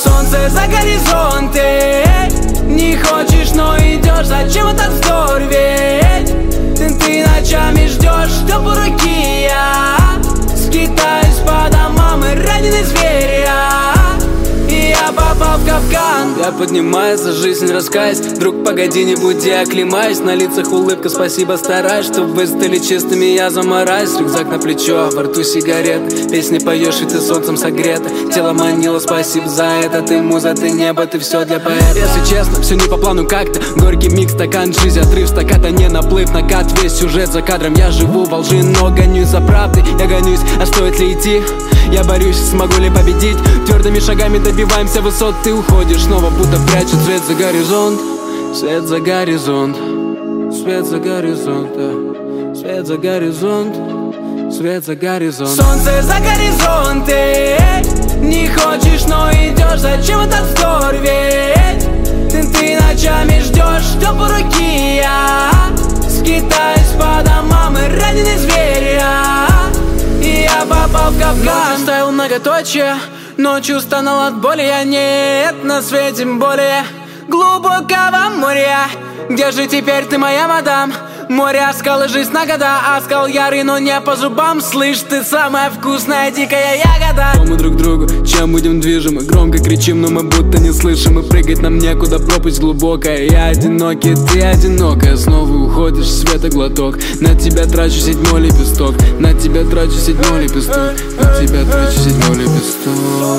Солнце за горизонты, не хочешь, но идешь. Зачем этот вздор, ведь ты ночами ждешь теплой руки. Я скитаюсь по домам и раненый зверь. И я попал в капкан. Я поднимаюсь за жизнь, раскаюсь. Друг, погоди, не буди, оклемаюсь. На лицах улыбка, спасибо, стараюсь. Чтоб вы стали чистыми, я замораюсь. Рюкзак на плечо, во рту сигарет. Песни поешь, и ты солнцем согрета. Тело манило, спасибо за это. Ты муза, ты небо, ты все для поэта. Если честно, все не по плану как-то. Горький микс, стакан, жизнь, отрыв стаката. Не наплыв, накат, весь сюжет за кадром. Я живу во лжи, но гонюсь за правдой. Я гонюсь, а стоит ли идти? Я борюсь, смогу ли победить? Твердыми шагами добиваемся высот. Ты уходишь, снова будто прячет свет за горизонт. Свет за горизонт. Свет за горизонт, да. Свет за горизонт. Свет за горизонт. Солнце за горизонты, не хочешь, но идешь. Зачем этот вздор, ведь ты ночами ждешь теплой руки. Я скитаюсь по домам и раненый зверь. И я попал в капкан. Ночью ставил многоточие, ночью стонал от боли. Я нет на свете более глубокого моря. Где же теперь ты, моя мадам? Море, скалы, жизнь на года. А скал ярый, но не по зубам. Слышь, ты самая вкусная дикая ягода. Кто мы друг другу, чем будем движимы? Громко кричим, но мы будто не слышим. И прыгать нам некуда, пропасть глубокая. Я одинокий, ты одинокая. Снова уходишь, света глоток. На тебя трачу седьмой лепесток. На тебя трачу седьмой лепесток. На тебя трачу седьмой лепесток.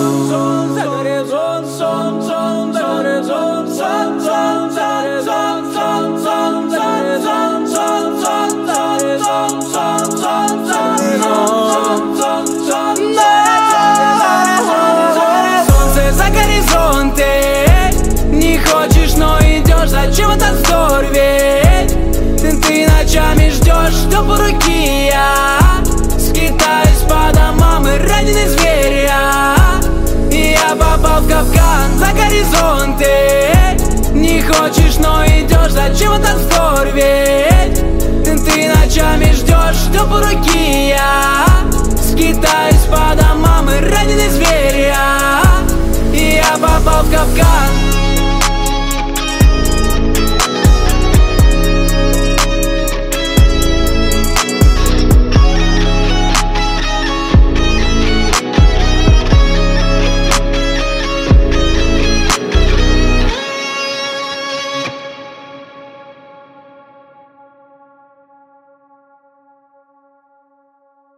Солнце за горизонты, не хочешь, но идешь. Зачем этот вздор, ведь ты ночами ждешь теплой руки. Я скитаюсь по домам и раненый зверь. И я попал в капкан за горизонты. Не хочешь, но идешь. Зачем этот вздор, ведь ты ночами ждешь теплой руки. Я скитаюсь по домам и раненый зверь.